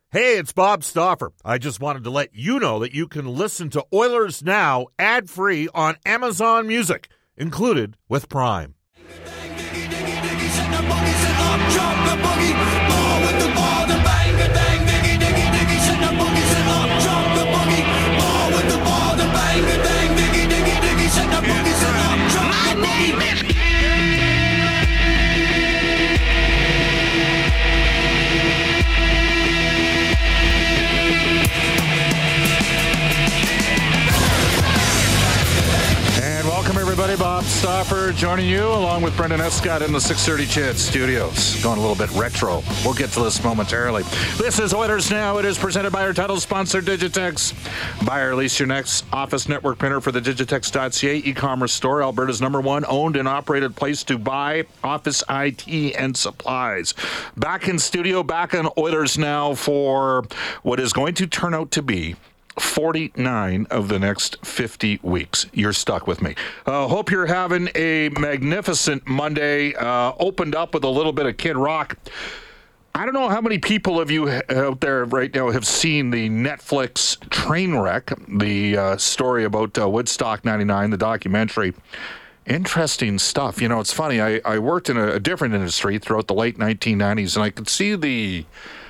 Hey, it's Bob Stauffer. I just wanted to let you know that you can listen to Oilers Now ad-free on Amazon Music, included with Prime. Everybody, Bob Stauffer joining you along with Brendan Escott in the 630 CHED studios. Going a little bit retro. We'll get to this momentarily. This is Oilers Now. It is presented by our title sponsor, Digitex. Buy or lease your next office network printer for the Digitex.ca e-commerce store, Alberta's #1 owned and operated place to buy office IT and supplies. Back in studio, back on Oilers Now for what is going to turn out to be 49 of the next 50 weeks. You're stuck with me. Hope you're having a magnificent Monday. Opened up with a little bit of Kid Rock. I don't know how many people of you out there right now have seen the Netflix Trainwreck, the story about Woodstock 99, the documentary. Interesting stuff. You know, it's funny. I worked in a different industry throughout the late 1990s, and I could see the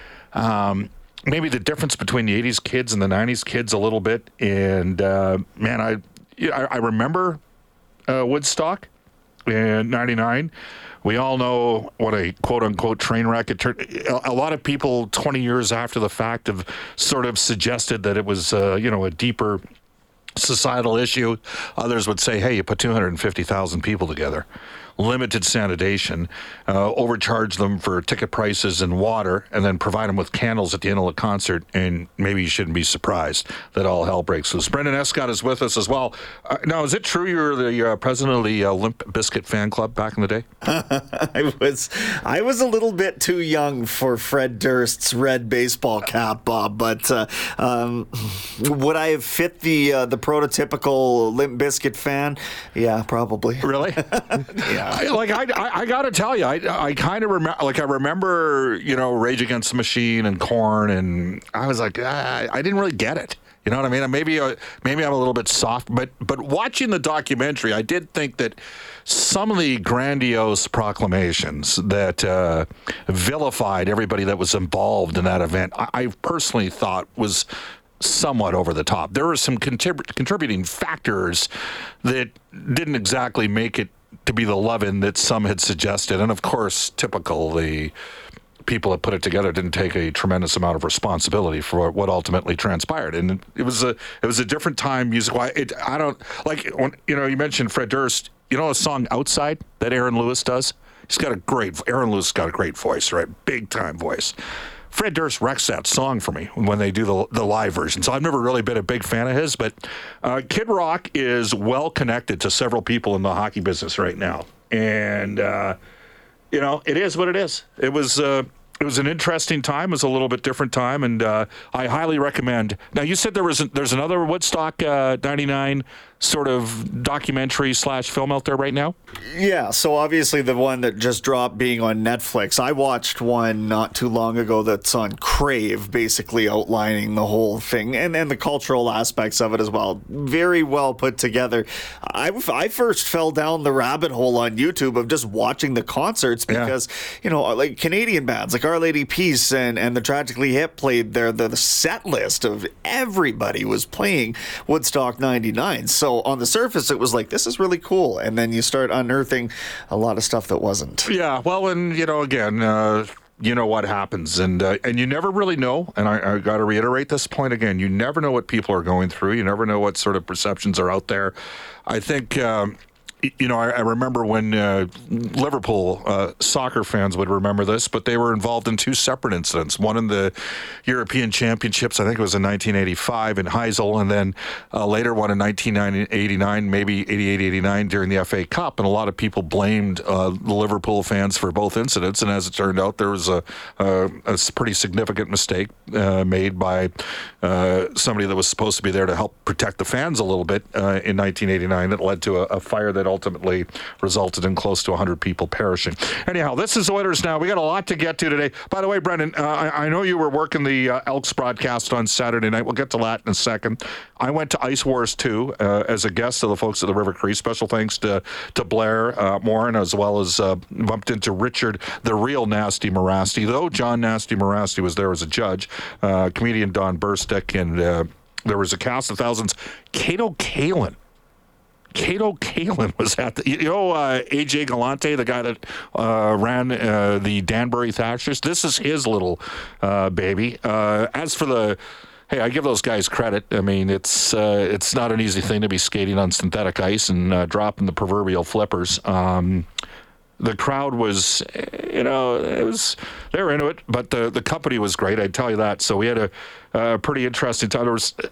maybe the difference between the 80s kids and the 90s kids a little bit. And, man, I remember Woodstock in 99. We all know what a quote-unquote train wreck it turned. A lot of people 20 years after the fact have sort of suggested that it was, a deeper societal issue. Others would say, hey, you put 250,000 people together. Limited sanitation, overcharge them for ticket prices and water, and then provide them with candles at the end of the concert, and maybe you shouldn't be surprised that all hell breaks loose. Brendan Escott is with us as well. Now, is it true you were the president of the Limp Bizkit fan club back in the day? I was a little bit too young for Fred Durst's red baseball cap, Bob, but would I have fit the prototypical Limp Bizkit fan? Yeah, probably. Really? Yeah. I got to tell you, I kind of remember, I remember, Rage Against the Machine and Korn, and I was like, I didn't really get it. You know what I mean? Maybe I'm a little bit soft, but watching the documentary, I did think that some of the grandiose proclamations that vilified everybody that was involved in that event, I personally thought was somewhat over the top. There were some contributing factors that didn't exactly make it to be the lovin' that some had suggested. And of course, typical, the people that put it together didn't take a tremendous amount of responsibility for what ultimately transpired. And it was a different time music-wise. I don't like when you mentioned Fred Durst. You know a song "Outside" that Aaron Lewis does? Aaron Lewis got a great voice, right? Big time voice. Fred Durst wrecks that song for me when they do the live version. So I've never really been a big fan of his, but Kid Rock is well connected to several people in the hockey business right now. And, it is what it is. It was an interesting time. It was a little bit different time, and I highly recommend. Now, you said there's another Woodstock 99 sort of documentary / film out there right now? Yeah, so obviously the one that just dropped being on Netflix. I watched one not too long ago that's on Crave, basically outlining the whole thing and the cultural aspects of it as well. Very well put together. I first fell down the rabbit hole on YouTube of just watching the concerts because, like Canadian bands like Our Lady Peace and the Tragically Hip played the set list of everybody was playing Woodstock 99. So on the surface, it was like, this is really cool. And then you start unearthing a lot of stuff that wasn't. Yeah, well, and, again, what happens. And you never really know. And I got to reiterate this point again. You never know what people are going through. You never know what sort of perceptions are out there. I think... I remember when Liverpool soccer fans would remember this, but they were involved in two separate incidents. One in the European Championships, I think it was in 1985 in Heysel, and then later one in 1989, maybe 88-89 during the FA Cup. And a lot of people blamed the Liverpool fans for both incidents. And as it turned out, there was a pretty significant mistake made by somebody that was supposed to be there to help protect the fans a little bit in 1989 that led to a fire that ultimately resulted in close to 100 people perishing. Anyhow, this is Oilers Now. We got a lot to get to today. By the way, Brendan, I know you were working the Elks broadcast on Saturday night. We'll get to that in a second. I went to Ice Wars 2 as a guest of the folks at the River Cree. Special thanks to Blair Morin, as well as bumped into Richard, the real Nasty Morasti, though John Nasty Morasti was there as a judge, comedian Don Burstick, and there was a cast of thousands. Cato Kalin was at the, AJ Galante, the guy that ran the Danbury Thrashers. This is his little baby. As for the, hey, I give those guys credit. I mean, it's not an easy thing to be skating on synthetic ice and dropping the proverbial flippers. The crowd was, they were into it, but the company was great, I'd tell you that. So we had a pretty interesting time. There was,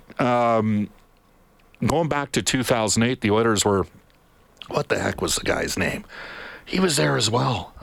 going back to 2008, the Oilers were, what the heck was the guy's name? He was there as well.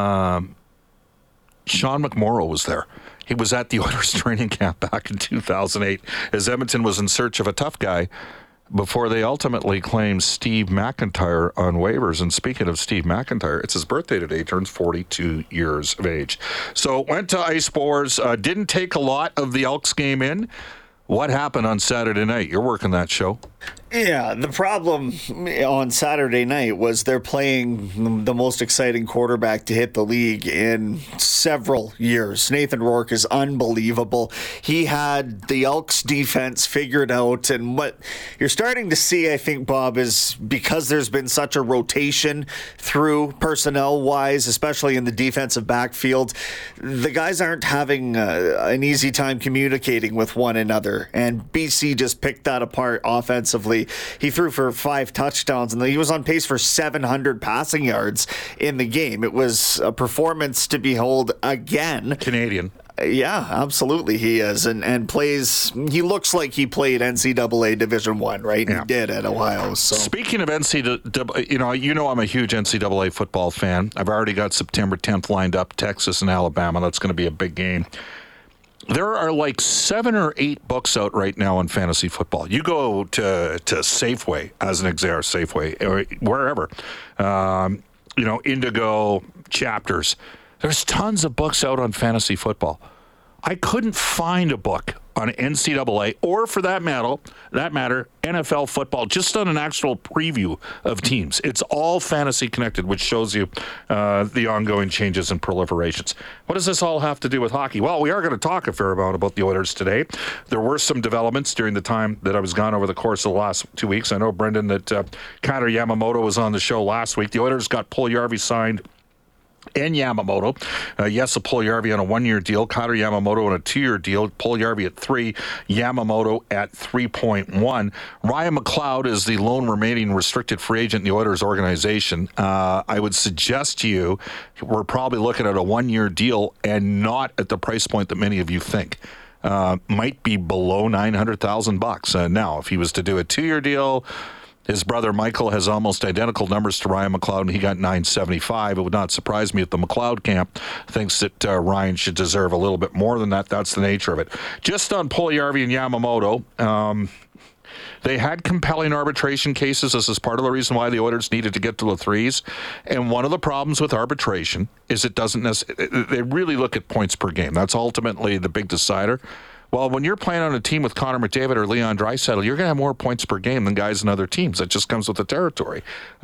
Sean McMorrow was there. He was at the Oilers training camp back in 2008 as Edmonton was in search of a tough guy before they ultimately claimed Steve McIntyre on waivers. And speaking of Steve McIntyre, it's his birthday today. He turns 42 years of age. So went to Ice Wars. Didn't take a lot of the Elks game in. What happened on Saturday night? You're working that show. Yeah, the problem on Saturday night was they're playing the most exciting quarterback to hit the league in several years. Nathan Rourke is unbelievable. He had the Elks defense figured out, and what you're starting to see, I think, Bob, is because there's been such a rotation through personnel-wise, especially in the defensive backfield, the guys aren't having an easy time communicating with one another, and BC just picked that apart offensively. He threw for 5 touchdowns, and he was on pace for 700 passing yards in the game. It was a performance to behold again. Canadian. Yeah, absolutely he is, and plays. He looks like he played NCAA Division I, right? Yeah. He did at Ohio. So speaking of NCAA, you know I'm a huge NCAA football fan. I've already got September 10th lined up, Texas and Alabama. That's going to be a big game. There are like 7 or 8 books out right now on fantasy football. You go to Safeway, as an example, Safeway, or wherever, Indigo, Chapters. There's tons of books out on fantasy football. I couldn't find a book on NCAA, or for that matter, NFL football, just on an actual preview of teams. It's all fantasy connected, which shows you the ongoing changes and proliferations. What does this all have to do with hockey? Well, we are going to talk a fair amount about the Oilers today. There were some developments during the time that I was gone over the course of the last 2 weeks. I know, Brendan, that Connor Yamamoto was on the show last week. The Oilers got Puljujarvi signed and Yamamoto. Yes, Puljujarvi on a 1-year deal, Connor Yamamoto on a 2-year deal, Puljujarvi at 3, Yamamoto at 3.1. Ryan McLeod is the lone remaining restricted free agent in the Oilers organization. I would suggest to you we're probably looking at a 1-year deal and not at the price point that many of you think. Might be below $900,000. Now, if he was to do a 2-year deal, his brother Michael has almost identical numbers to Ryan McLeod, and he got $975. It would not surprise me if the McLeod camp thinks that Ryan should deserve a little bit more than that. That's the nature of it. Just on Puljujarvi and Yamamoto, they had compelling arbitration cases. This is part of the reason why the Oilers needed to get to the threes. And one of the problems with arbitration is it doesn't necessarily, they really look at points per game. That's ultimately the big decider. Well, when you're playing on a team with Connor McDavid or Leon Draisaitl, you're going to have more points per game than guys in other teams. That just comes with the territory.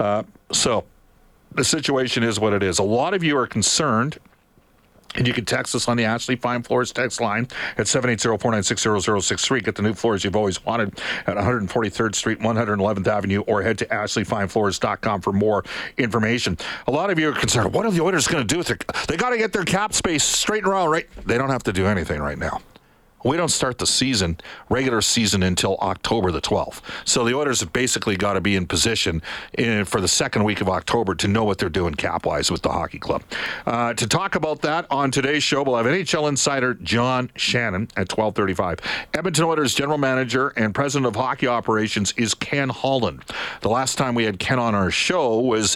So the situation is what it is. A lot of you are concerned, and you can text us on the Ashley Fine Floors text line at 780-496-0063. Get the new floors you've always wanted at 143rd Street, 111th Avenue, or head to ashleyfinefloors.com for more information. A lot of you are concerned, what are the Oilers going to do with they got to get their cap space straight around, right? They don't have to do anything right now. We don't start the regular season, until October the 12th. So the Oilers have basically got to be in position for the second week of October to know what they're doing cap-wise with the hockey club. To talk about that on today's show, we'll have NHL insider John Shannon at 12:35. Edmonton Oilers general manager and president of hockey operations is Ken Holland. The last time we had Ken on our show was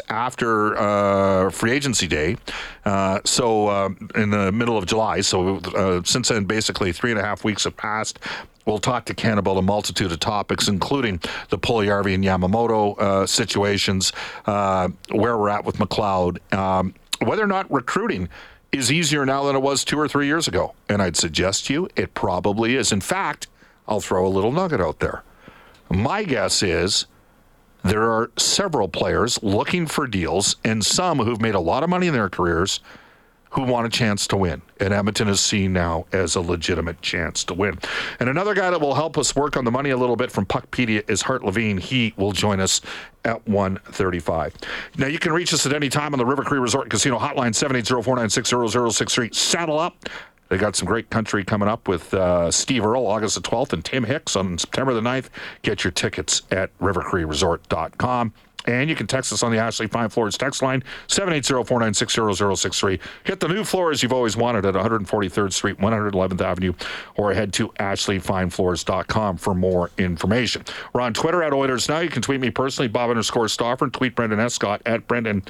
after free agency day, so in the middle of July. So since then, basically 3.5 2.5 weeks have passed. We'll talk to Ken about a multitude of topics, including the Puljujarvi and Yamamoto situations, where we're at with McLeod, whether or not recruiting is easier now than it was 2 or 3 years ago. And I'd suggest to you it probably is. In fact, I'll throw a little nugget out there. My guess is there are several players looking for deals, and some who've made a lot of money in their careers who want a chance to win. And Edmonton is seen now as a legitimate chance to win. And another guy that will help us work on the money a little bit from Puckpedia is Hart Levine. He will join us at 1:35. Now, you can reach us at any time on the River Cree Resort Casino hotline, 780-496-0063. Saddle up. They got some great country coming up with Steve Earle, August the 12th, and Tim Hicks on September the 9th. Get your tickets at rivercreeresort.com. And you can text us on the Ashley Fine Floors text line, 780-496-0063. Hit the new floors you've always wanted at 143rd Street, 111th Avenue, or head to ashleyfinefloors.com for more information. We're on Twitter at Oilers Now. You can tweet me personally, Bob_Stauffer, tweet Brendan Escott at Brendan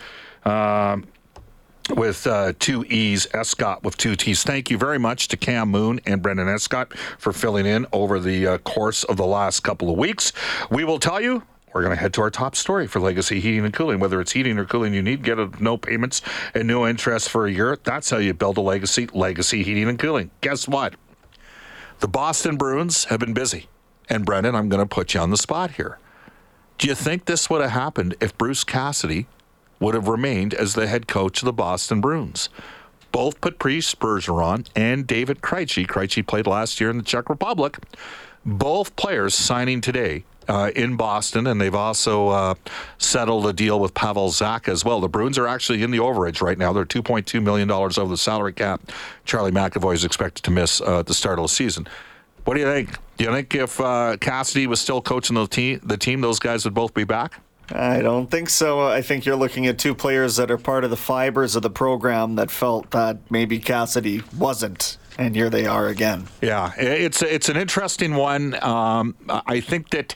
with 2 E's, Escott with 2 T's. Thank you very much to Cam Moon and Brendan Escott for filling in over the course of the last couple of weeks. We will tell you, we're going to head to our top story for Legacy Heating and Cooling. Whether it's heating or cooling you need, get no payments and no interest for a year. That's how you build a legacy. Legacy Heating and Cooling. Guess what? The Boston Bruins have been busy. And Brendan, I'm going to put you on the spot here. Do you think this would have happened if Bruce Cassidy would have remained as the head coach of the Boston Bruins? Both Patrice Bergeron and David Krejci. Krejci played last year in the Czech Republic. Both players signing today in Boston, and they've also settled a deal with Pavel Zacha as well. The Bruins are actually in the overage right now. They're $2.2 million over the salary cap. Charlie McAvoy is expected to miss at the start of the season. What do you think? Do you think if Cassidy was still coaching the team, those guys would both be back? I don't think so. I think you're looking at two players that are part of the fibers of the program that felt that maybe Cassidy wasn't. And here they are again. Yeah, it's an interesting one. I think that,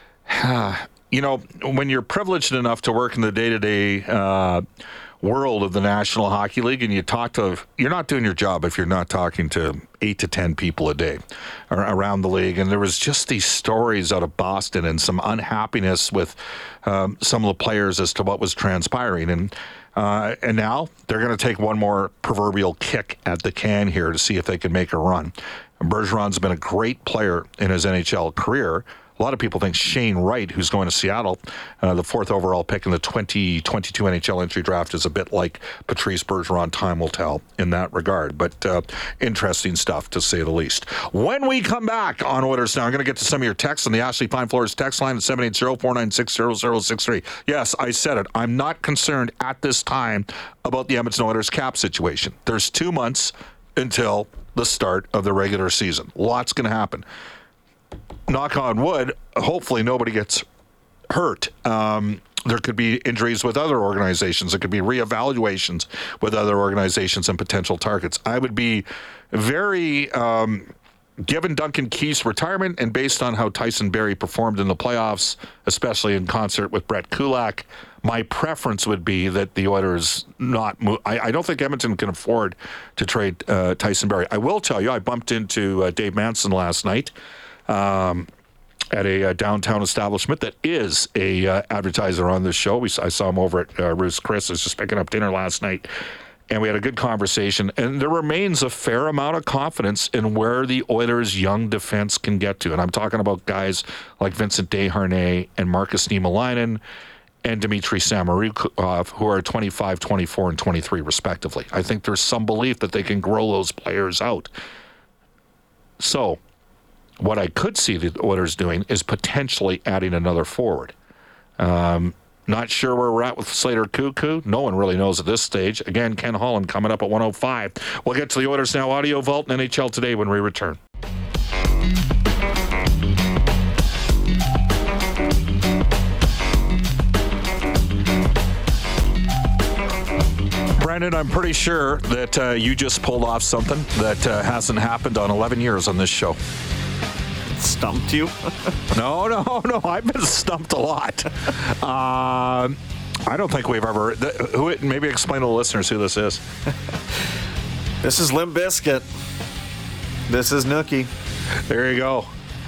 when you're privileged enough to work in the day-to-day world of the National Hockey League, and you're not doing your job if you're not talking to 8 to 10 people a day around the league. And there was just these stories out of Boston and some unhappiness with some of the players as to what was transpiring. And now they're going to take one more proverbial kick at the can here to see if they can make a run. Bergeron's been a great player in his NHL career. A lot of people think Shane Wright, who's going to Seattle, the 4th overall pick in the 2022 NHL entry draft, is a bit like Patrice Bergeron. Time will tell in that regard. But interesting stuff, to say the least. When we come back on Oilers Now, I'm going to get to some of your texts on the Ashley Fine Floors text line at 780-496-0063. Yes, I said it. I'm not concerned at this time about the Edmonton Oilers cap situation. There's 2 months until the start of the regular season. Lots going to happen. Knock on wood, hopefully nobody gets hurt. There could be injuries with other organizations. There could be reevaluations with other organizations and potential targets. I would be very, given Duncan Keith's retirement and based on how Tyson Barrie performed in the playoffs, especially in concert with Brett Kulak, my preference would be that the Oilers not move. I don't think Edmonton can afford to trade Tyson Barrie. I will tell you, I bumped into Dave Manson last night at a downtown establishment that is a advertiser on this show. I saw him over at Ruth's Chris. I was just picking up dinner last night, and we had a good conversation. And there remains a fair amount of confidence in where the Oilers' young defense can get to. And I'm talking about guys like Vincent Desharnais and Marcus Niemelainen and Dmitry Samorukov, who are 25, 24, and 23, respectively. I think there's some belief that they can grow those players out. So what I could see the Oilers doing is potentially adding another forward. Not sure where we're at with Slater Cuckoo. No one really knows at this stage. Again, Ken Holland coming up at 1:05. We'll get to the Oilers Now Audio Vault and NHL Today when we return. Brandon, I'm pretty sure that you just pulled off something that hasn't happened on 11 years on this show. Stumped you? No. I've been stumped a lot. I don't think we've ever... Maybe explain to the listeners who this is. This is Limp Bizkit. This is Nookie. There you go.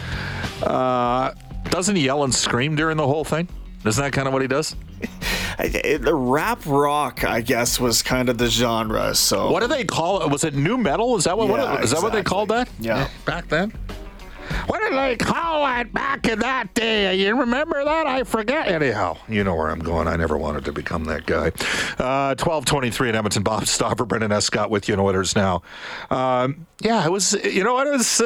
Doesn't he yell and scream during the whole thing? Isn't that kind of what he does? The rap rock, I guess, was kind of the genre. So what do they call it? Was it new metal? Is that what? Yeah, Is that what they called that? Yeah. Back then. What did they call it back in that day? You remember that? I forget. Anyhow, you know where I'm going. I never wanted to become that guy. 12:23 in Edmonton. Bob Stauffer, Brendan Escott with you in Oilers Now. Yeah, it was. You know what? It was.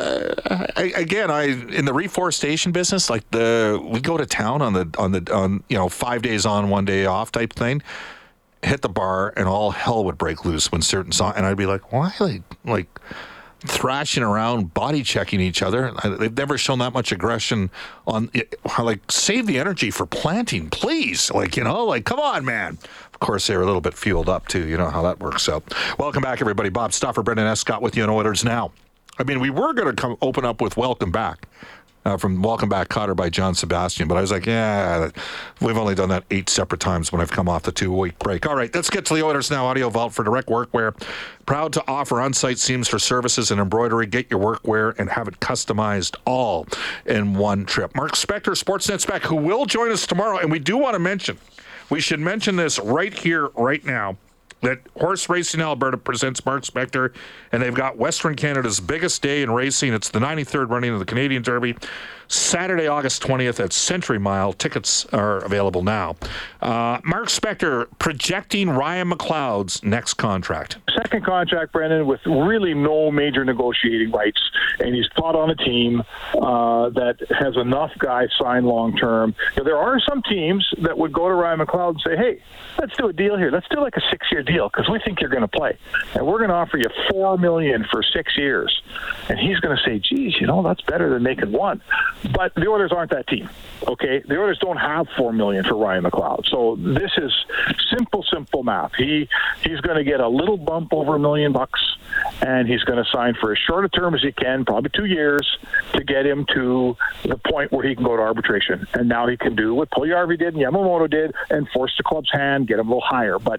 I in the reforestation business, like we go to town on 5 days on, 1 day off type thing. Hit the bar and all hell would break loose when certain songs, and I'd be like, why are they like thrashing around, body checking each other? They've never shown that much aggression on, like, save the energy for planting, please. Come on, man. Of course, they were a little bit fueled up, too. You know how that works out. Welcome back, everybody. Bob Stauffer, Brendan Escott with you on Oilers Now. I mean, we were going to open up with Welcome Back. From Welcome Back, Cotter by John Sebastian. But I was like, yeah, we've only done that 8 separate times when I've come off the 2-week break. All right, let's get to the Oilers Now Audio Vault for direct workwear. Proud to offer on-site seams for services and embroidery. Get your workwear and have it customized all in one trip. Mark Spector, Sportsnet Spec, who will join us tomorrow. And we should mention this right here, right now, that Horse Racing Alberta presents Mark Spector, and they've got Western Canada's biggest day in racing. It's the 93rd running of the Canadian Derby, Saturday, August 20th at Century Mile. Tickets are available now. Mark Spector projecting Ryan McLeod's next contract. Second contract, Brendan, with really no major negotiating rights, and he's fought on a team that has enough guys signed long-term. There are some teams that would go to Ryan McLeod and say, hey, let's do a deal here. Let's do like a 6-year deal because we think you're going to play, and we're going to offer you $4 million for 6 years. And he's going to say, geez, that's better than making one. But the Oilers aren't that team, okay? The Oilers don't have $4 million for Ryan McLeod. So this is simple math. He's going to get a little bump over $1 million, and he's going to sign for as short a term as he can, probably 2 years, to get him to the point where he can go to arbitration. And now he can do what Puljujarvi did and Yamamoto did and force the club's hand, get him a little higher. But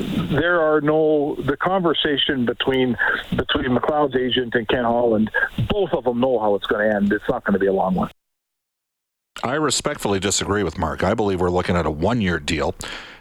the conversation between McLeod's agent and Ken Holland, both of them know how it's going to end. It's not going to be a long one. I respectfully disagree with Mark. I believe we're looking at a 1-year deal.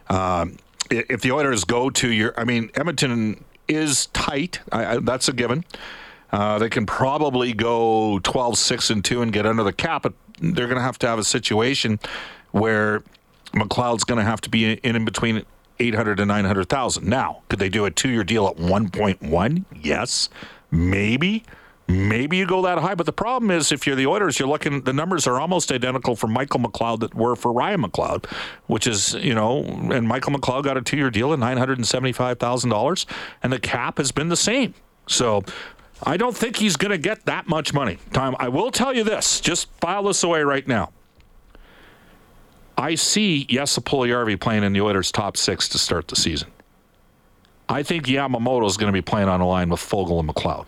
If the Oilers go 2 year, Edmonton is tight. That's a given. They can probably go 12-6-2 and get under the cap, but they're going to have a situation where McLeod's going to have to be in between 800 and 900,000. Now, could they do a 2-year deal at 1.1? Yes, maybe. Maybe you go that high, but the problem is if you're the Oilers, you're looking, the numbers are almost identical for Michael McLeod that were for Ryan McLeod, which is, and Michael McLeod got a 2-year deal at $975,000, and the cap has been the same. So I don't think he's going to get that much money. Tom, I will tell you this, just file this away right now. I see Jesse Puljujarvi playing in the Oilers' top 6 to start the season. I think Yamamoto is going to be playing on a line with Foegele and McLeod.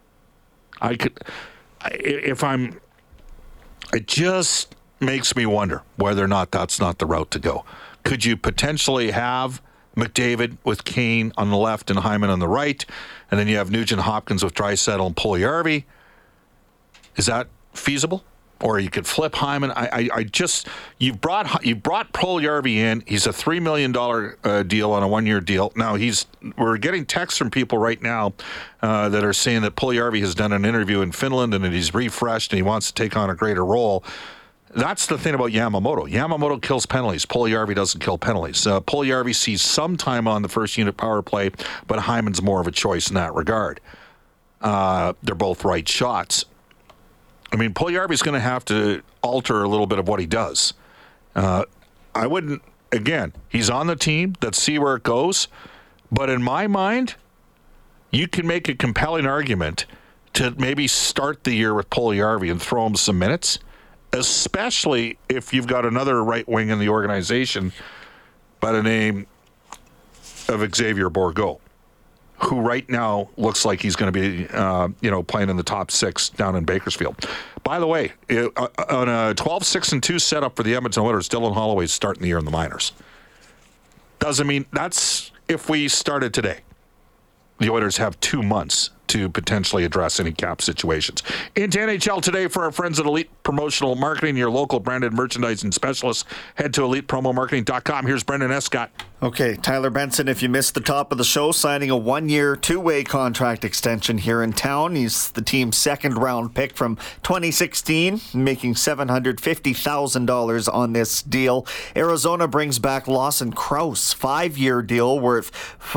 It just makes me wonder whether or not that's not the route to go. Could you potentially have McDavid with Kane on the left and Hyman on the right, and then you have Nugent Hopkins with Draisaitl and Puljujarvi? Is that feasible? Or you could flip Hyman. You brought Puljujarvi in. He's a $3 million deal on a 1-year deal. Now we're getting texts from people right now that are saying that Puljujarvi has done an interview in Finland and that he's refreshed and he wants to take on a greater role. That's the thing about Yamamoto. Yamamoto kills penalties. Puljujarvi doesn't kill penalties. Puljujarvi sees some time on the first unit power play, but Hyman's more of a choice in that regard. They're both right shots. Puljujarvi's going to have to alter a little bit of what he does. I wouldn't, again, he's on the team. Let's see where it goes. But in my mind, you can make a compelling argument to maybe start the year with Puljujarvi and throw him some minutes, especially if you've got another right wing in the organization by the name of Xavier Bourgault, who right now looks like he's going to be, playing in the top 6 down in Bakersfield. By the way, on a 12-6-2 setup for the Edmonton Oilers, Dylan Holloway's starting the year in the minors. Doesn't mean that's if we started today. The Oilers have 2 months to potentially address any cap situations. Into NHL today for our friends at Elite Promotional Marketing, your local branded merchandising specialist. Head to elitepromomarketing.com. Here's Brendan Escott. Okay, Tyler Benson, if you missed the top of the show, signing a one-year, two-way contract extension here in town. He's the team's second-round pick from 2016, making $750,000 on this deal. Arizona brings back Lawson Crouse, five-year deal worth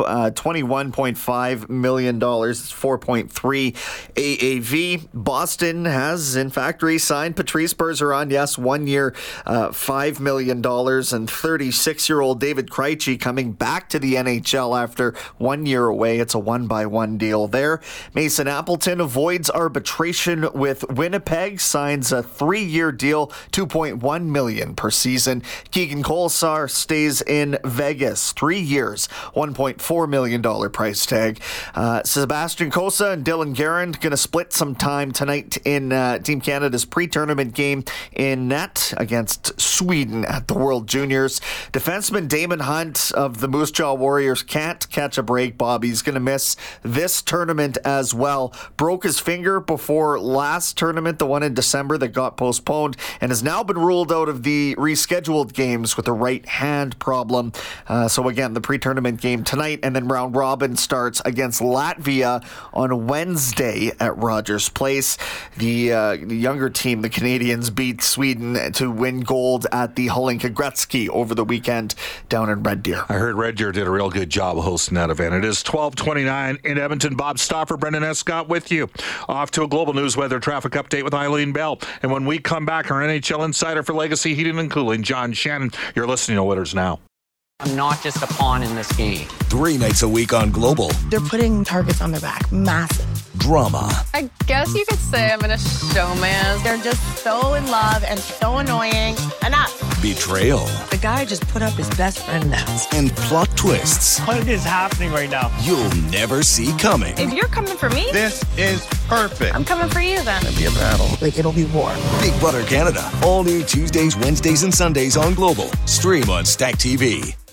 $21.5 million. It's 4.3 AAV. Boston has, in fact, re-signed Patrice Bergeron. Yes, 1 year, $5 million. And 36-year-old David Krejci coming back to the NHL after 1 year away. It's a one-by-one deal there. Mason Appleton avoids arbitration with Winnipeg, signs a 3-year deal, $2.1 million per season. Keegan Kolesar stays in Vegas, 3 years, $1.4 million price tag. Sebastian Cossa and Dylan Guerin going to split some time tonight in Team Canada's pre-tournament game in net against Sweden at the World Juniors. Defenseman Damon Hunt of the Moose Jaw Warriors can't catch a break, Bob. He's going to miss this tournament as well. Broke his finger before last tournament, the one in December that got postponed, and has now been ruled out of the rescheduled games with a right hand problem. So again, the pre-tournament game tonight, and then round robin starts against Latvia on Wednesday at Rogers Place. The younger team, the Canadians, beat Sweden to win gold at the Holinka Gretzky over the weekend down in Red Deer. I heard Red Deer did a real good job hosting that event. It is 12:29 in Edmonton. Bob Stauffer, Brendan Escott with you. Off to a global news weather traffic update with Eileen Bell. And when we come back, our NHL insider for Legacy Heating and Cooling, John Shannon. You're listening to Oilers Now. I'm not just a pawn in this game. 3 nights a week on Global. They're putting targets on their back. Massive. Drama. I guess you could say I'm in a showman. They're just so in love and so annoying. Enough. Betrayal. The guy just put up his best friend now. And plot twists What is happening right now? you'll never see coming. If you're coming for me, This is perfect. I'm coming for you then. Be a battle. Like, it'll be war. Big Brother Canada. All new Tuesdays, Wednesdays, and Sundays on Global. Stream on Stack TV.